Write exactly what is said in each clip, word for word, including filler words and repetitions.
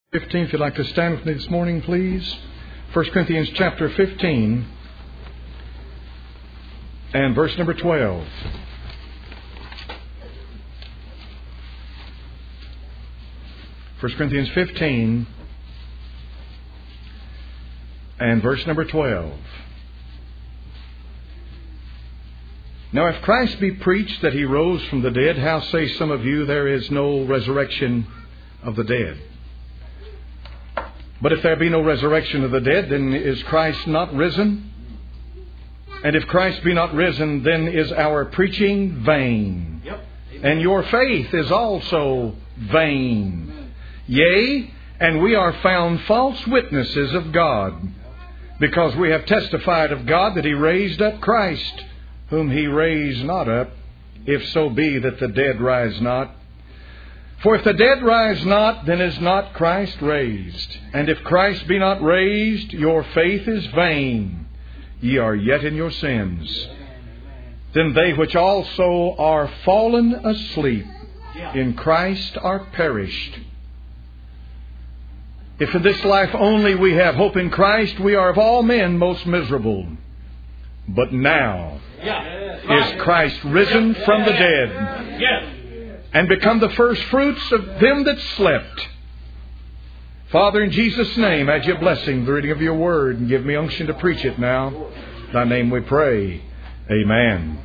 fifteen, if you'd like to stand with me this morning, please. First Corinthians chapter fifteen and verse number twelve. First Corinthians fifteen and verse number twelve. Now if Christ be preached that he rose from the dead, how say some of you there is no resurrection of the dead? But if there be no resurrection of the dead, then is Christ not risen? And if Christ be not risen, then is our preaching vain. Yep. And your faith is also vain. Yea, and we are found false witnesses of God, because we have testified of God that he raised up Christ, whom he raised not up, if so be that the dead rise not. For if the dead rise not, then is not Christ raised. And if Christ be not raised, your faith is vain. Ye are yet in your sins. Then they which also are fallen asleep in Christ are perished. If in this life only we have hope in Christ, we are of all men most miserable. But now is Christ risen from the dead, and become the first fruits of them that slept. Father, in Jesus' name, add your blessing, the reading of your word, and give me unction to preach it now. In thy name we pray. Amen.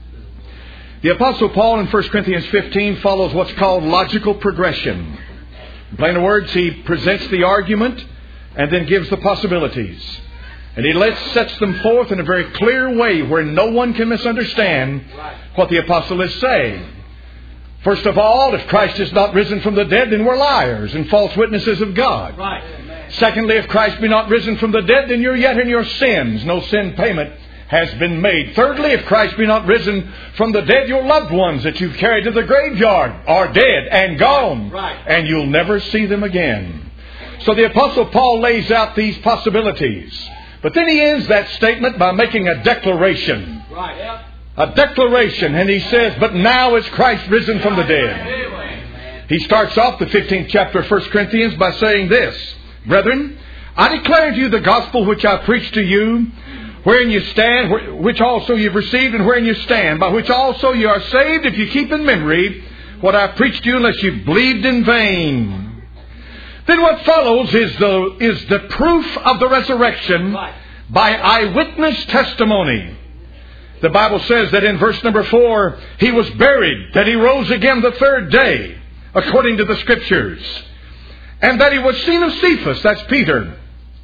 The Apostle Paul in First Corinthians fifteen follows what's called logical progression. In plain words, he presents the argument and then gives the possibilities. And he lets, sets them forth in a very clear way where no one can misunderstand what the apostle is saying. First of all, if Christ is not risen from the dead, then we're liars and false witnesses of God. Right. Secondly, if Christ be not risen from the dead, then you're yet in your sins. No sin payment has been made. Thirdly, if Christ be not risen from the dead, your loved ones that you've carried to the graveyard are dead and gone. Right. And you'll never see them again. So the Apostle Paul lays out these possibilities. But then he ends that statement by making a declaration. Right. Yep. A declaration, and he says, but now is Christ risen from the dead. He starts off the fifteenth chapter of First Corinthians by saying this: Brethren, I declare to you the gospel which I preached to you, wherein you stand, which also you've received, and wherein you stand, by which also you are saved, if you keep in memory what I preached to you, unless you believed in vain. Then what follows is the, is the proof of the resurrection by eyewitness testimony. The Bible says that in verse number four, he was buried, that he rose again the third day, according to the Scriptures. And that he was seen of Cephas, that's Peter,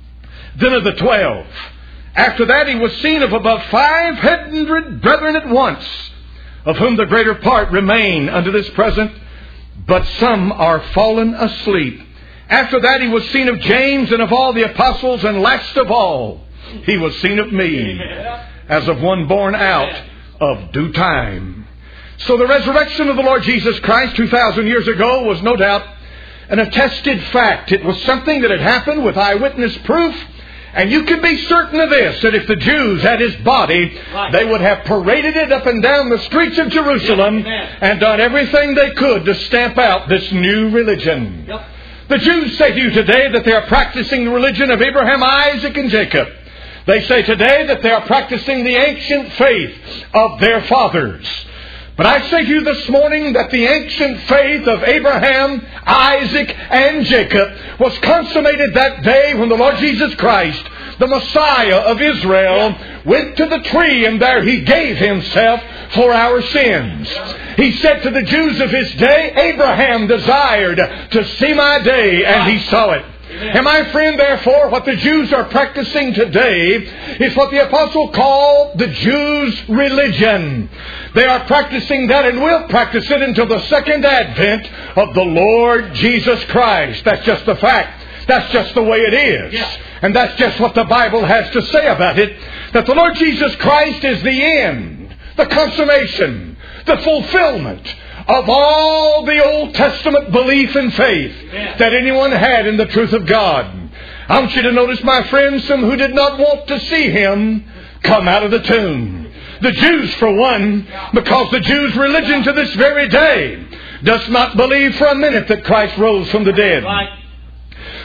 then of the twelve. After that he was seen of above five hundred brethren at once, of whom the greater part remain unto this present, but some are fallen asleep. After that he was seen of James and of all the apostles, and last of all he was seen of me, as of one born out of due time. So the resurrection of the Lord Jesus Christ two thousand years ago was no doubt an attested fact. It was something that had happened with eyewitness proof. And you can be certain of this, that if the Jews had his body, right, they would have paraded it up and down the streets of Jerusalem, yes, and done everything they could to stamp out this new religion. Yep. The Jews say to you today that they are practicing the religion of Abraham, Isaac, and Jacob. They say today that they are practicing the ancient faith of their fathers. But I say to you this morning that the ancient faith of Abraham, Isaac, and Jacob was consummated that day when the Lord Jesus Christ, the Messiah of Israel, went to the tree, and there he gave himself for our sins. He said to the Jews of his day, Abraham desired to see my day, and he saw it. And my friend, therefore, what the Jews are practicing today is what the apostle called the Jews' religion. They are practicing that, and will practice it until the second advent of the Lord Jesus Christ. That's just the fact. That's just the way it is. Yeah. And that's just what the Bible has to say about it. That the Lord Jesus Christ is the end, the consummation, the fulfillment of all the Old Testament belief and faith that anyone had in the truth of God. I want you to notice, my friends, some who did not want to see him come out of the tomb. The Jews, for one, because the Jews' religion to this very day does not believe for a minute that Christ rose from the dead.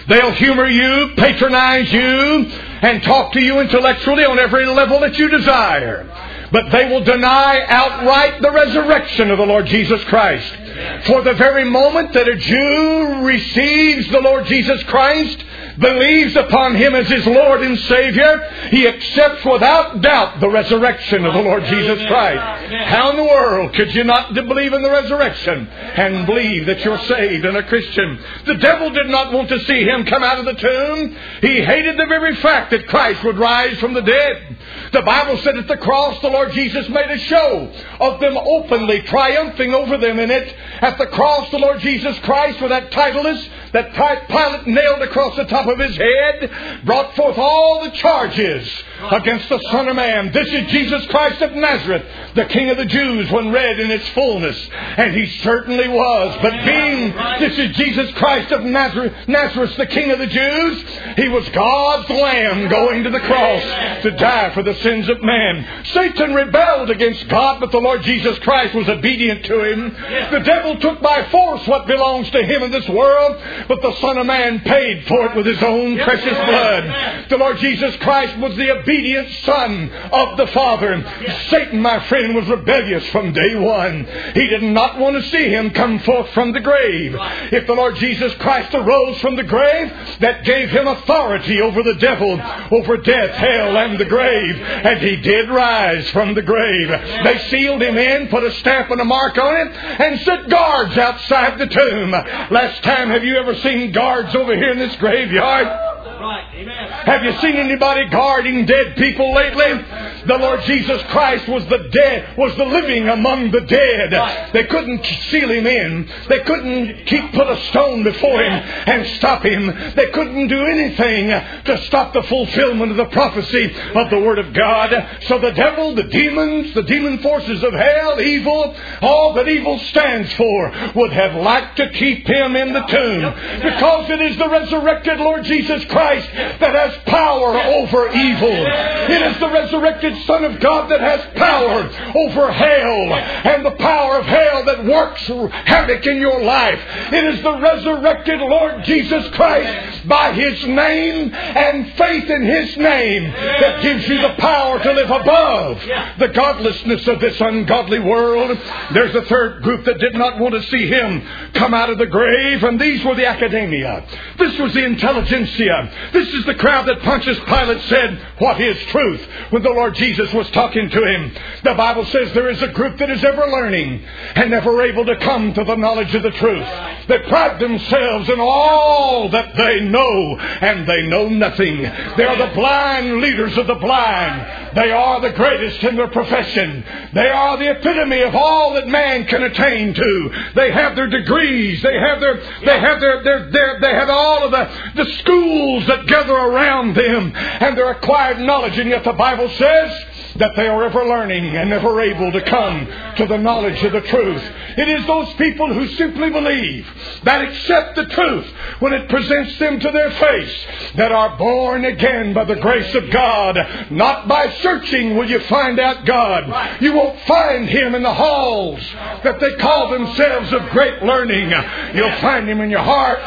They'll humor you, patronize you, and talk to you intellectually on every level that you desire. But they will deny outright the resurrection of the Lord Jesus Christ. For the very moment that a Jew receives the Lord Jesus Christ, believes upon Him as his Lord and Savior, he accepts without doubt the resurrection of the Lord Jesus Christ. How in the world could you not believe in the resurrection and believe that you're saved and a Christian? The devil did not want to see Him come out of the tomb. He hated the very fact that Christ would rise from the dead. The Bible said at the cross, the Lord Jesus made a show of them openly, triumphing over them in it. At the cross, the Lord Jesus Christ, with that titleist, that Pilate nailed across the top of his head, brought forth all the charges against the Son of Man. This is Jesus Christ of Nazareth, the King of the Jews, when read in its fullness. And He certainly was. But being this is Jesus Christ of Nazareth, Nazareth, the King of the Jews, He was God's Lamb going to the cross to die for the sins of man. Satan rebelled against God, but the Lord Jesus Christ was obedient to Him. The devil took by force what belongs to him in this world, but the Son of Man paid for it with His own precious blood. The Lord Jesus Christ was the obedient Son of the Father. Satan, my friend, was rebellious from day one. He did not want to see Him come forth from the grave. If the Lord Jesus Christ arose from the grave, that gave Him authority over the devil, over death, hell, and the grave. And He did rise from the grave. They sealed Him in, put a stamp and a mark on it, and set guards outside the tomb. Last time, have you ever seen guards over here in this graveyard? Right. Amen. Have you seen anybody guarding dead people lately? The Lord Jesus Christ was the dead, was the living among the dead. Right. They couldn't seal Him in. They couldn't keep put a stone before Him and stop Him. They couldn't do anything to stop the fulfillment of the prophecy of the Word of God. So the devil, the demons, the demon forces of hell, evil, all that evil stands for, would have liked to keep Him in the tomb. Because it is the resurrected Lord Jesus Christ that has power over evil. It is the resurrected Son of God that has power over hell, and the power of hell that works havoc in your life. It is the resurrected Lord Jesus Christ, by His name and faith in His name, that gives you the power to live above the godlessness of this ungodly world. There's a third group that did not want to see Him come out of the grave, and these were the academia. This was the intelligentsia. This is the crowd that Pontius Pilate said, "What is truth?" when the Lord Jesus was talking to him. The Bible says there is a group that is ever learning and never able to come to the knowledge of the truth. They pride themselves in all that they know, and they know nothing. They are the blind leaders of the blind. They are the greatest in their profession. They are the epitome of all that man can attain to. They have their degrees. They have their, they have their, their, their they have all of the, the schools that gather around them and their acquired knowledge. And yet the Bible says that they are ever learning and never able to come to the knowledge of the truth. It is those people who simply believe, that accept the truth when it presents them to their face, that are born again by the grace of God. Not by searching will you find out God. You won't find Him in the halls that they call themselves of great learning. You'll find Him in your heart.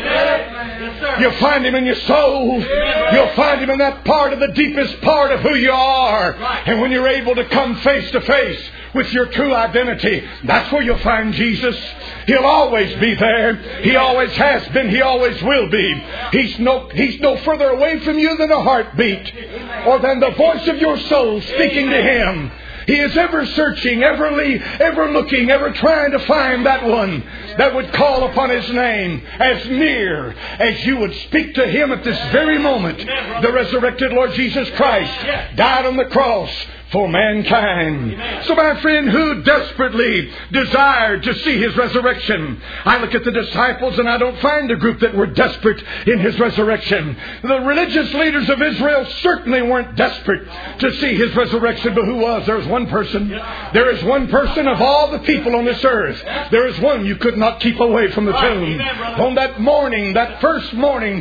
You'll find Him in your soul. You'll find Him in that part of the deepest part of who you are. And when you're able to come face to face with your true identity, that's where you'll find Jesus. He'll always be there. He always has been. He always will be. He's no, he's no further away from you than a heartbeat or than the voice of your soul speaking to Him. He is ever searching, ever, le- ever looking, ever trying to find that one that would call upon His name as near as you would speak to Him at this very moment. The resurrected Lord Jesus Christ died on the cross for mankind. So my friend, who desperately desired to see His resurrection? I look at the disciples and I don't find a group that were desperate in His resurrection. The religious leaders of Israel certainly weren't desperate to see His resurrection, but who was? There was one person. There is one person of all the people on this earth. There is one you could not keep away from the tomb. On that morning, that first morning, that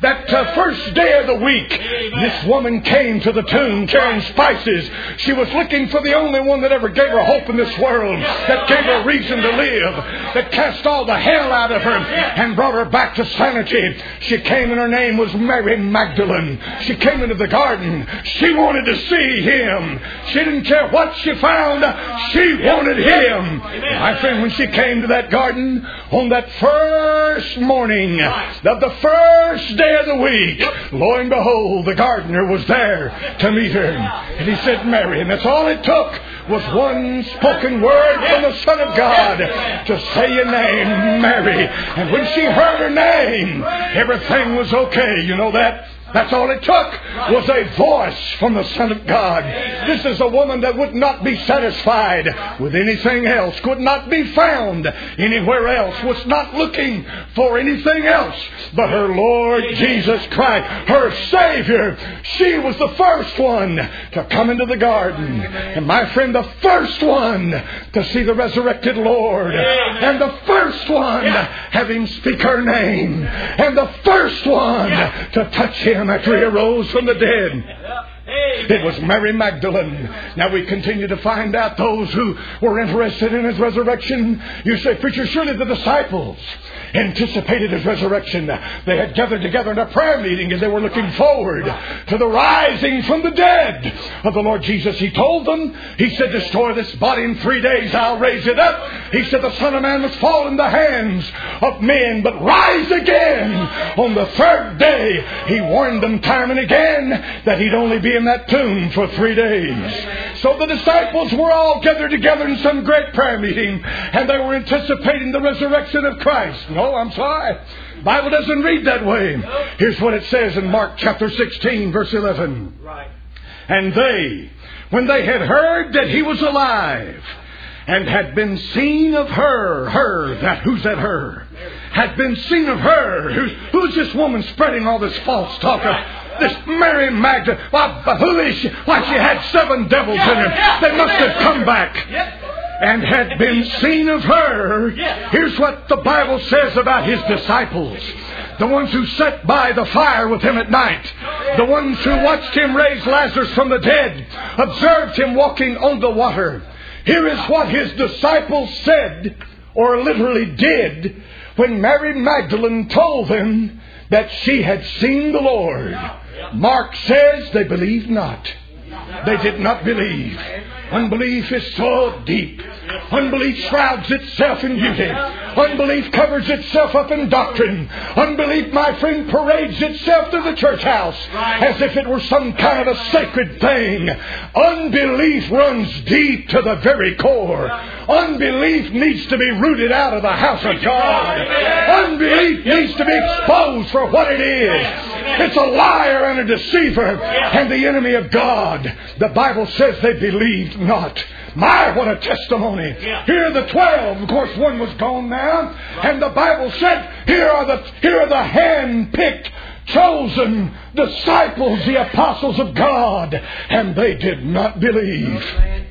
that uh, first day of the week, this woman came to the tomb carrying spices. She was looking for the only one that ever gave her hope in this world, that gave her reason to live, that cast all the hell out of her and brought her back to sanity. She came and her name was Mary Magdalene. She came into the garden. She wanted to see Him. She didn't care what she found. She wanted Him. My friend, when she came to that garden on that first morning of the first day of the week, lo and behold, the gardener was there to meet her. And he said, Mary. And that's all it took was one spoken word from the Son of God to say your name, Mary. And when she heard her name, everything was okay. You know that? That's all it took was a voice from the Son of God. This is a woman that would not be satisfied with anything else, could not be found anywhere else, was not looking for anything else but her Lord Jesus Christ, her Savior. She was the first one to come into the garden. And my friend, the first one to see the resurrected Lord. And the first one to have Him speak her name. And the first one to touch Him after He arose from the dead. It was Mary Magdalene. Now we continue to find out those who were interested in His resurrection. You say, preacher, surely the disciples anticipated His resurrection. They had gathered together in a prayer meeting and they were looking forward to the rising from the dead of the Lord Jesus. He told them, He said, destroy this body in three days, I'll raise it up. He said the Son of Man must fall in the hands of men, but rise again on the third day. He warned them time and again that He'd only be in that tomb for three days. So the disciples were all gathered together in some great prayer meeting and they were anticipating the resurrection of Christ. No, I'm sorry. The Bible doesn't read that way. Here's what it says in Mark chapter sixteen, verse eleven. And they, when they had heard that He was alive, and had been seen of her, her, that, who's that her? Had been seen of her. Who's, who's this woman spreading all this false talk of? This Mary Magdalene. Well, who is she? Why, she had seven devils in her. They must have come back. And had been seen of her. Here's what the Bible says about His disciples. The ones who sat by the fire with Him at night. The ones who watched Him raise Lazarus from the dead. Observed Him walking on the water. Here is what His disciples said, or literally did, when Mary Magdalene told them that she had seen the Lord. Mark says they believed not. They did not believe. Unbelief is so deep. Unbelief shrouds itself in beauty. Unbelief covers itself up in doctrine. Unbelief, my friend, parades itself to the church house as if it were some kind of a sacred thing. Unbelief runs deep to the very core. Unbelief needs to be rooted out of the house of God. Unbelief needs to be exposed for what it is. It's a liar and a deceiver and the enemy of God. The Bible says they believed not. My, what a testimony. Here are the twelve. Of course, one was gone now. And the Bible said, here are the, here are the hand-picked, chosen disciples, the apostles of God. And they did not believe.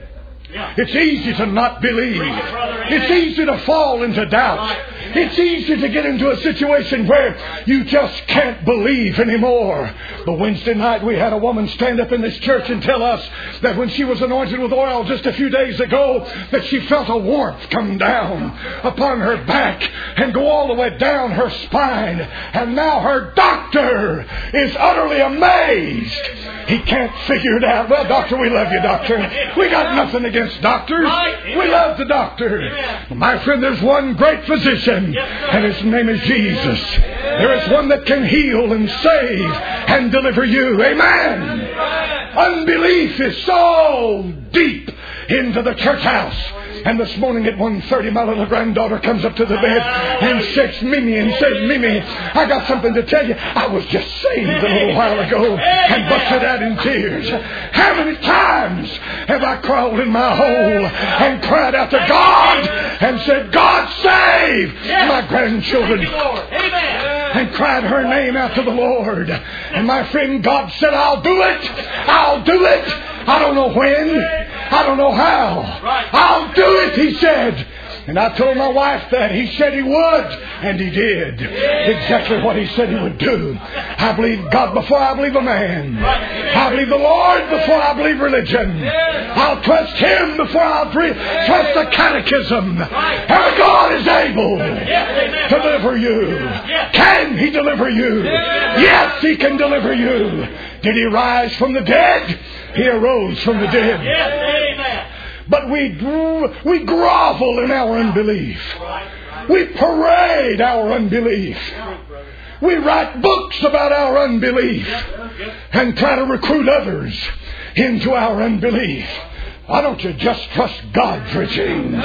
It's easy to not believe. It's easy to fall into doubt. It's easy to get into a situation where you just can't believe anymore. But Wednesday night we had a woman stand up in this church and tell us that when she was anointed with oil just a few days ago, that she felt a warmth come down upon her back and go all the way down her spine. And now her doctor is utterly amazed. He can't figure it out. Well, doctor, we love you, doctor. We got nothing against doctors. We love the doctor. My friend, there's one great physician. And His name is Jesus. There is one that can heal and save and deliver you. Amen. Unbelief is so deep into the church house. And this morning at one thirty, my little granddaughter comes up to the bed and shakes Mimi and says, Mimi, I got something to tell you. I was just saved a little while ago, and busted out in tears. How many times have I crawled in my hole and cried out to God and said, God, save my grandchildren. And cried her name out to the Lord. And my friend, God said, I'll do it. I'll do it. I don't know when. I don't know how. I'll do it, He said. And I told my wife that. He said he would, and he did. Exactly what he said he would do. I believe God before I believe a man. I believe the Lord before I believe religion. I'll trust Him before I'll pre- trust the catechism. Our God is able to deliver you. Can He deliver you? Yes, He can deliver you. Did He rise from the dead? He arose from the dead. But we we grovel in our unbelief. We parade our unbelief. We write books about our unbelief and try to recruit others into our unbelief. Why don't you just trust God for a change?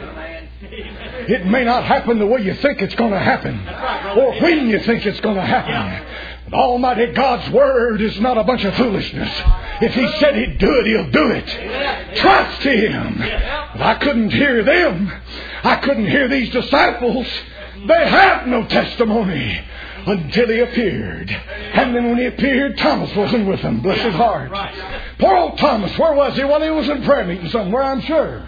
It may not happen the way you think it's going to happen, or when you think it's going to happen. But Almighty God's Word is not a bunch of foolishness. If He said He'd do it, He'll do it. Trust Him. But I couldn't hear them. I couldn't hear these disciples. They have no testimony until He appeared. And then when He appeared, Thomas wasn't with them. Bless his heart. Poor old Thomas. Where was he? Well, he was in prayer meeting somewhere, I'm sure.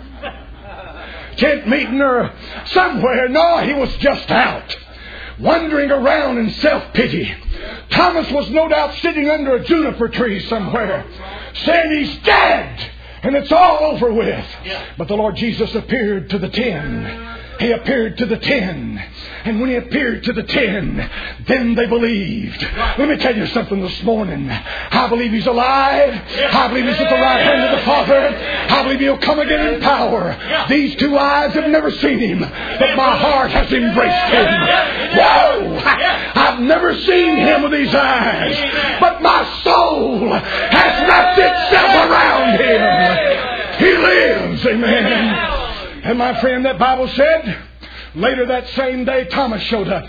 Tent meeting or somewhere. No, he was just out, wandering around in self-pity. Thomas was no doubt sitting under a juniper tree somewhere, saying he's dead and it's all over with. But the Lord Jesus appeared to the ten. He appeared to the ten. And when He appeared to the ten, then they believed. Let me tell you something this morning. I believe He's alive. I believe He's at the right hand of the Father. I believe He'll come again in power. These two eyes have never seen Him, but my heart has embraced Him. Whoa! I've never seen Him with these eyes, but my soul has wrapped itself around Him. He lives. Amen. And my friend, that Bible said, later that same day, Thomas showed up.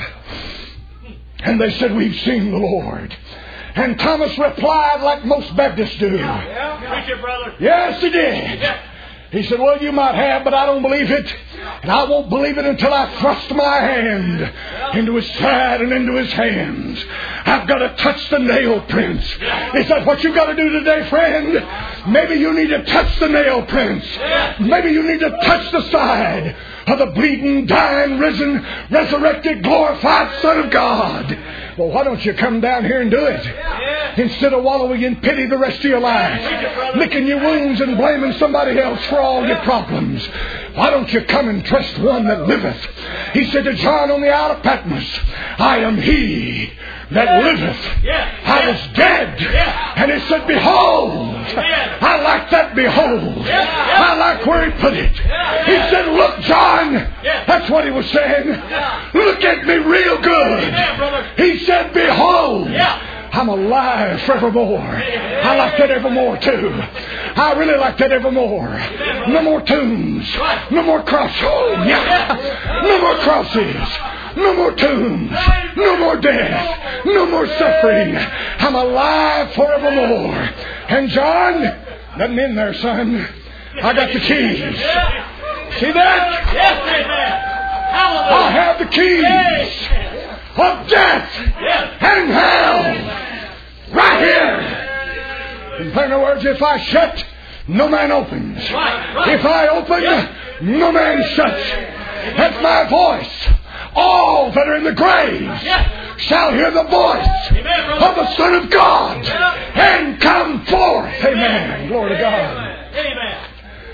And they said, we've seen the Lord. And Thomas replied like most Baptists do. Preach it, brother. Yes, he did. He said, well, you might have, but I don't believe it. And I won't believe it until I thrust my hand into His side and into His hands. I've got to touch the nail prints. Is that what you've got to do today, friend? Maybe you need to touch the nail prints. Maybe you need to touch the side of the bleeding, dying, risen, resurrected, glorified Son of God. Well, why don't you come down here and do it? Instead of wallowing in pity the rest of your life, licking your wounds and blaming somebody else for all your problems. Why don't you come and trust one that liveth? He said to John on the Isle of Patmos, I am He that liveth. I was dead. And He said, behold. I like that behold. I like where He put it. He said, look, John. That's what He was saying. Look at me real good. He said, behold. I'm alive forevermore. I like that evermore too. I really like that evermore. No more tombs. No more crosses. Oh, yeah. No more crosses. No more tombs. No more death. No more suffering. I'm alive forevermore. And John, let me in there, son. I got the keys. See that? Yes, amen. Hallelujah. I have the keys of death and hell right here. In plain words, if I shut, no man opens. If I open, no man shuts. That's my voice. All that are in the graves shall hear the voice of the Son of God and come forth. Amen. Glory to God. Amen.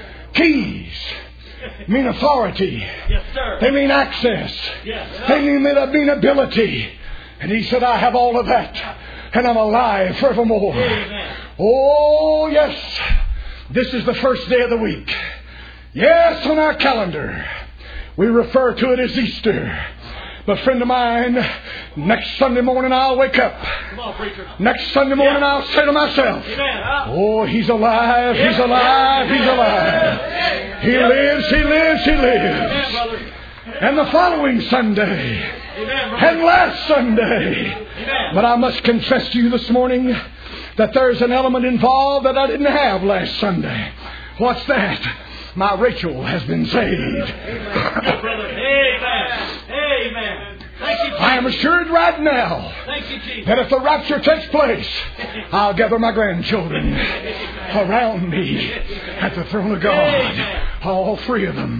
Keys mean authority. Yes, sir. They mean access. Yes. They mean, they mean ability. And He said, I have all of that. And I'm alive forevermore. Amen. Oh, yes. This is the first day of the week. Yes, on our calendar, we refer to it as Easter. But friend of mine, next Sunday morning I'll wake up. Come on, preacher. Next Sunday morning Yeah. I'll say to myself, Amen. Huh? oh, He's alive, He's alive, He's alive. He lives, He lives, He Amen, lives. brother. And the following Sunday, Amen, brother. and last Sunday. Amen. But I must confess to you this morning that there's an element involved that I didn't have last Sunday. What's that? My Rachel has been saved. Yes, brother. Amen. Amen. Thank you, Jesus. I am assured right now Thank you, Jesus. that if the rapture takes place, I'll gather my grandchildren around me at the throne of God. All three of them.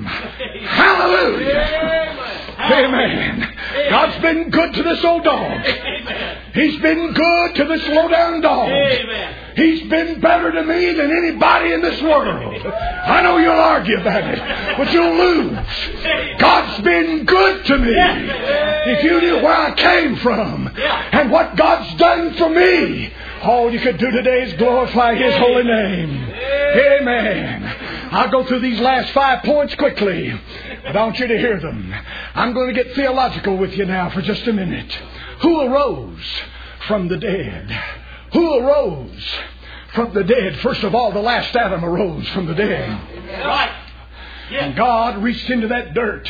Hallelujah. Amen. God's been good to this old dog. He's been good to this low-down dog. He's been better to me than anybody in this world. I know you'll argue about it, but you'll lose. God's been good to me. If you knew where I came from and what God's done for me, all you could do today is glorify His holy name. Amen. I'll go through these last five points quickly, but I want you to hear them. I'm going to get theological with you now for just a minute. Who arose from the dead? Who arose from the dead? First of all, the last Adam arose from the dead. Right. And God reached into that dirt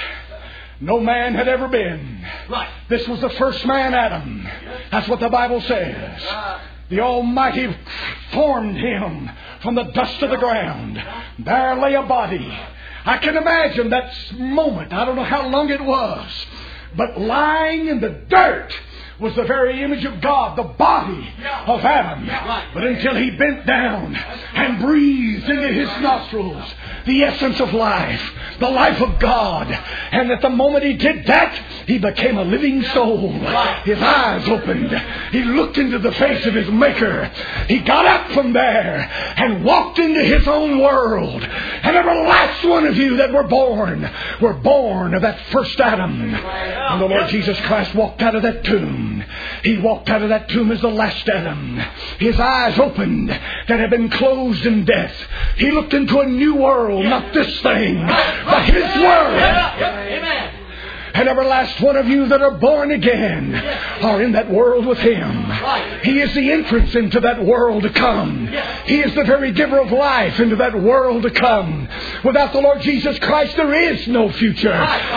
no man had ever been. Right. This was the first man, Adam. That's what the Bible says. The Almighty formed him from the dust of the ground. There lay a body. I can imagine that moment. I don't know how long it was. But lying in the dirt was the very image of God, the body of Adam. But until he bent down and breathed into his nostrils the essence of life, the life of God. And at the moment he did that, he became a living soul. His eyes opened. He looked into the face of his Maker. He got up from there and walked into his own world. And every last one of you that were born were born of that first Adam. And the Lord Jesus Christ walked out of that tomb. He walked out of that tomb as the last Adam. His eyes opened that had been closed in death. He looked into a new world, not this thing, but His world. Amen. And every last one of you that are born again are in that world with Him. He is the entrance into that world to come. He is the very giver of life into that world to come. Without the Lord Jesus Christ, there is no future.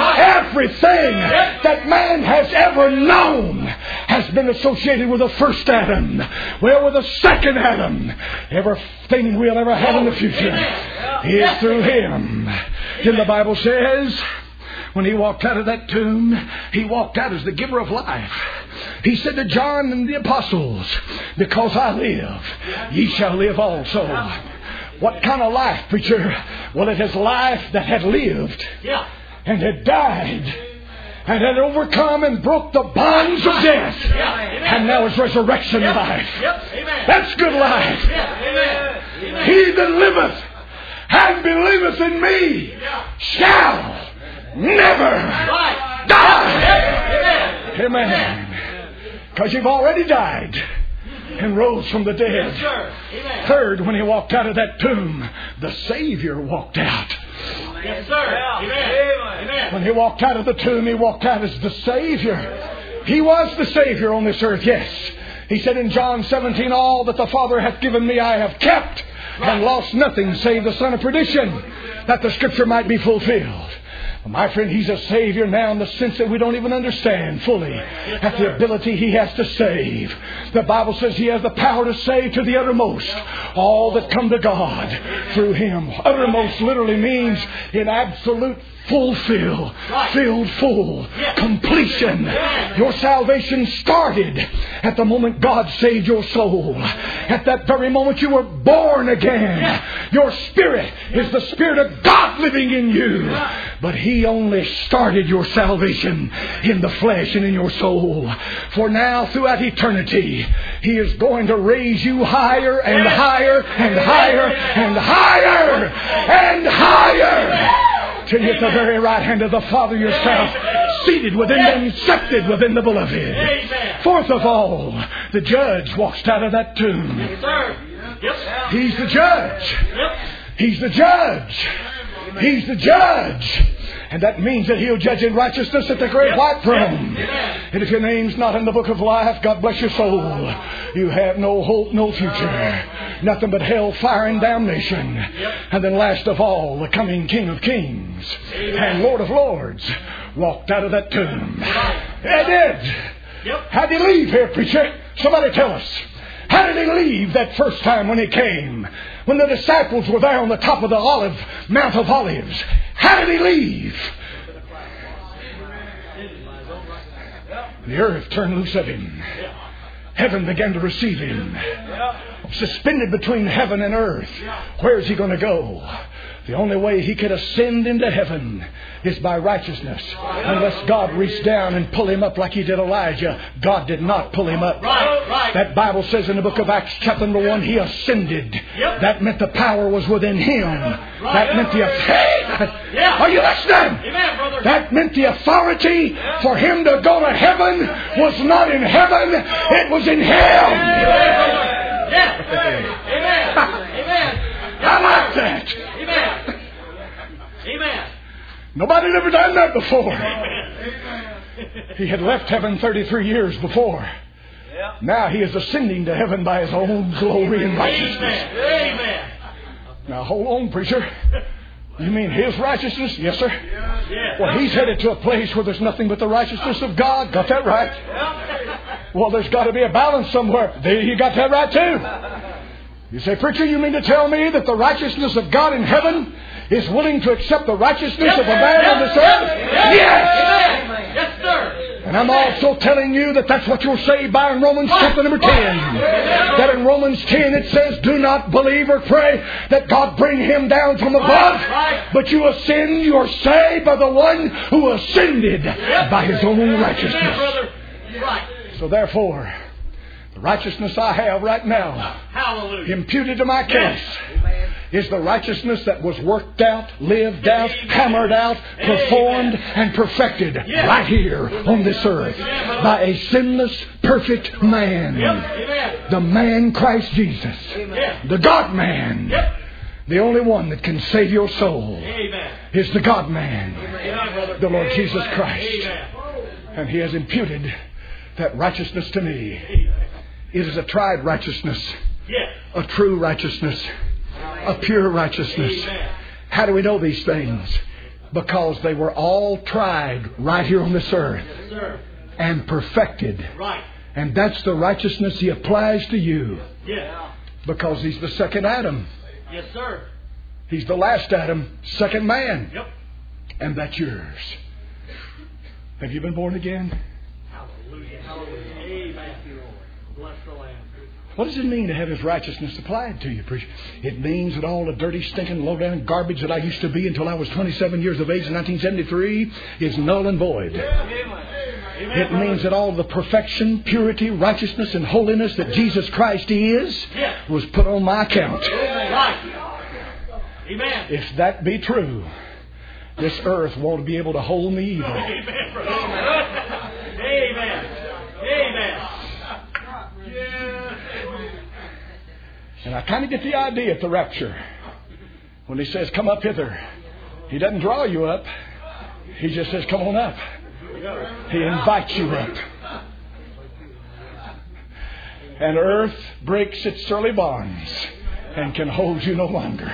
Everything that man has ever known has been associated with the first Adam. Well, with the second Adam. Everything we'll ever have in the future is through Him. Then the Bible says, when He walked out of that tomb, He walked out as the giver of life. He said to John and the apostles, because I live, ye shall live also. What kind of life, preacher? Well, it is life that had lived and had died and had overcome and broke the bonds of death. And now is resurrection life. That's good life. He that liveth and believeth in me shall never die. Amen. Because you've already died and rose from the dead. Third, when He walked out of that tomb, the Savior walked out. Yes, sir. When He walked out of the tomb, He walked out as the Savior. He was the Savior on this earth, yes. He said in John seventeen, all that the Father hath given me I have kept, and lost nothing save the son of perdition, that the Scripture might be fulfilled. My friend, He's a Savior now in the sense that we don't even understand fully at the ability He has to save. The Bible says He has the power to save to the uttermost all that come to God through Him. Uttermost literally means in absolute fulfill, filled full, completion. Your salvation started at the moment God saved your soul. At that very moment you were born again. Your spirit is the Spirit of God living in you. But He only started your salvation in the flesh and in your soul. For now, throughout eternity, He is going to raise you higher and higher and higher and higher and higher. Till you're at the very right hand of the Father yourself, seated within and accepted within the Beloved. Amen. Fourth of all, the judge walks out of that tomb. Yes, sir. Yep. He's the judge. Yep. He's the judge. He's the judge. And that means that He'll judge in righteousness at the great white throne. And if your name's not in the book of life, God bless your soul. You have no hope, no future. Nothing but hell, fire, and damnation. And then last of all, the coming King of Kings and Lord of Lords walked out of that tomb. He did. How did He leave here, preacher? Somebody tell us. How did He leave that first time when He came? When the disciples were there on the top of the olive, Mount of Olives. How did He leave? The earth turned loose of Him. Heaven began to receive Him. Suspended between heaven and earth. Where is He going to go? The only way he could ascend into heaven is by righteousness. Unless God reached down and pulled him up like he did Elijah. God did not pull him up. That Bible says in the book of Acts chapter number one, he ascended. That meant the power was within him. That meant the authority. Are you listening? That meant the authority for him to go to heaven was not in heaven. It was in hell. Amen. Amen. I like that. Amen. Amen. Nobody had ever done that before. He had left heaven thirty-three years before. Now he is ascending to heaven by his own glory and righteousness. Amen. Now hold on, preacher. You mean his righteousness? Yes, sir. Well, he's headed to a place where there's nothing but the righteousness of God. Got that right? Well, there's got to be a balance somewhere. You got that right too. You say, preacher, you mean to tell me that the righteousness of God in heaven is willing to accept the righteousness of a man on this earth? Yes! Yes, sir. And I'm also telling you that that's what you're saved by in Romans chapter number ten. That in Romans ten it says, do not believe or pray that God bring him down from above, but you ascend, you are saved by the one who ascended by his own righteousness. So therefore, the righteousness I have right now, hallelujah, imputed to my case, is the righteousness that was worked out, lived out, hammered out, performed, and perfected right here on this earth by a sinless, perfect man. The man Christ Jesus. The God-man. The only one that can save your soul is the God-man, the Lord Jesus Christ. And He has imputed that righteousness to me. It is a tried righteousness, a true righteousness, a pure righteousness. How do we know these things? Because they were all tried right here on this earth and perfected. And that's the righteousness He applies to you. Because He's the second Adam. Yes, sir. He's the last Adam, second man. Yep. And that's yours. Have you been born again? Hallelujah. Hallelujah. Amen. Bless the Lamb. What does it mean to have His righteousness applied to you, preacher? It means that all the dirty, stinking, low-down garbage that I used to be until I was twenty-seven years of age in nineteen seventy-three is null and void. It means that all the perfection, purity, righteousness, and holiness that Jesus Christ is was put on my account. Amen. If that be true, this earth won't be able to hold me either. Amen. Amen. Amen. And I kind of get the idea at the rapture. When He says, come up hither, He doesn't draw you up. He just says, come on up. He invites you up. And earth breaks its surly bonds and can hold you no longer.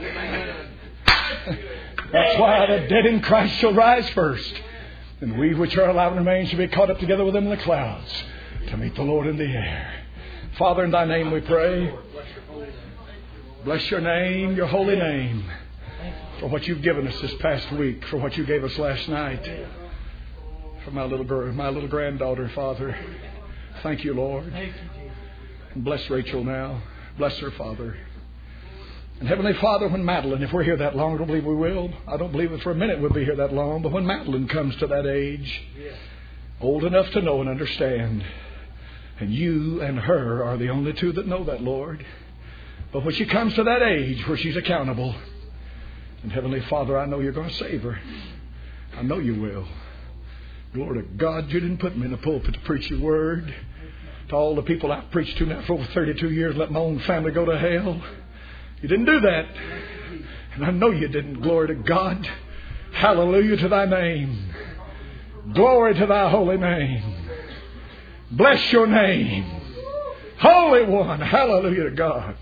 That's why the dead in Christ shall rise first. And we which are alive and remain shall be caught up together with them in the clouds to meet the Lord in the air. Father, in Thy name we pray. Bless Your name, Your holy name, for what You've given us this past week, for what You gave us last night, for my little girl, my little granddaughter, Father. Thank You, Lord. And bless Rachel now. Bless her, Father. And Heavenly Father, when Madeline, if we're here that long, I don't believe we will. I don't believe that for a minute we'll be here that long. But when Madeline comes to that age, old enough to know and understand, and You and her are the only two that know that, Lord. But when she comes to that age where she's accountable, and Heavenly Father, I know You're going to save her. I know You will. Glory to God, You didn't put me in the pulpit to preach Your word. To all the people I've preached to now for over thirty-two years, let my own family go to hell. You didn't do that. And I know You didn't. Glory to God. Hallelujah to Thy name. Glory to Thy holy name. Bless Your name. Holy One. Hallelujah to God.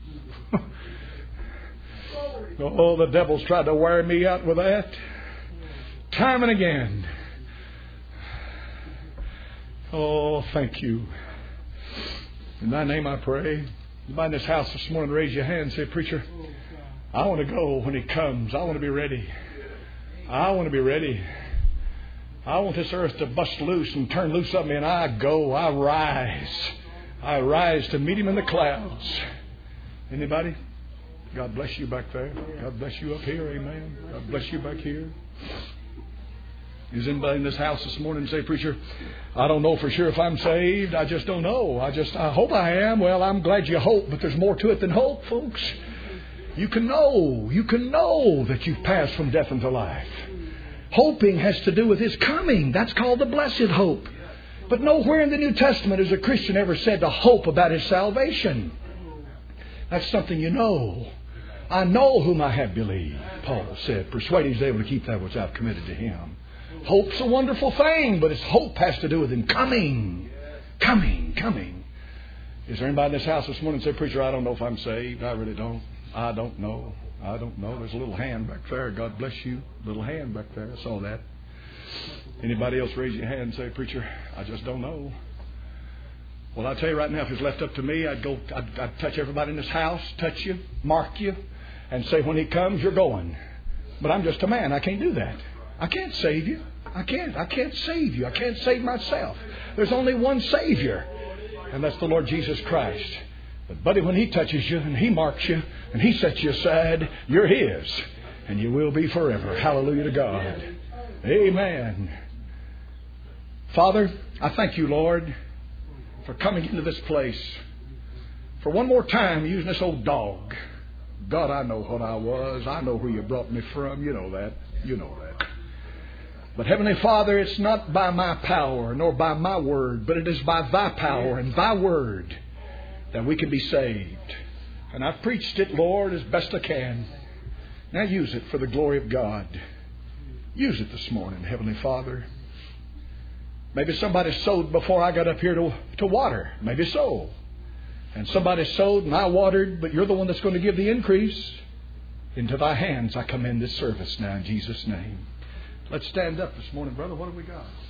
Oh, the devil's tried to wear me out with that. Time and again. Oh, thank You. In Thy name I pray. By in this house this morning, raise your hand and say, preacher, I want to go when He comes. I want to be ready. I want to be ready. I want this earth to bust loose and turn loose of me, and I go. I rise. I rise to meet Him in the clouds. Anybody? God bless you back there. God bless you up here. Amen. God bless you back here. Is anybody in this house this morning say, preacher, I don't know for sure if I'm saved. I just don't know. I just, I hope I am. Well, I'm glad you hope, but there's more to it than hope, folks. You can know. You can know that you've passed from death into life. Hoping has to do with His coming. That's called the blessed hope. But nowhere in the New Testament is a Christian ever said to hope about his salvation. That's something you know. I know whom I have believed, Paul said. Persuaded he's able to keep that which I've committed to him. Hope's a wonderful thing, but his hope has to do with Him coming. Coming, coming. Is there anybody in this house this morning say, preacher, I don't know if I'm saved. I really don't. I don't know. I don't know. There's a little hand back there. God bless you. Little hand back there. I saw that. Anybody else raise your hand and say, preacher, I just don't know. Well, I'll tell you right now, if it's left up to me, I'd go, I'd, I'd touch everybody in this house, touch you, mark you, and say, when He comes, you're going. But I'm just a man. I can't do that. I can't save you. I can't. I can't save you. I can't save myself. There's only one Savior, and that's the Lord Jesus Christ. But, buddy, when He touches you and He marks you and He sets you aside, you're His, and you will be forever. Hallelujah to God. Amen. Father, I thank You, Lord, for coming into this place. For one more time, using this old dog. God, I know what I was. I know where You brought me from. You know that. You know that. But Heavenly Father, it's not by my power nor by my word, but it is by Thy power and Thy word that we can be saved. And I've preached it, Lord, as best I can. Now use it for the glory of God. Use it this morning, Heavenly Father. Maybe somebody sowed before I got up here to, to water. Maybe so. And somebody sowed and I watered, but You're the one that's going to give the increase. Into Thy hands I commend this service now in Jesus' name. Let's stand up this morning, brother. What have we got?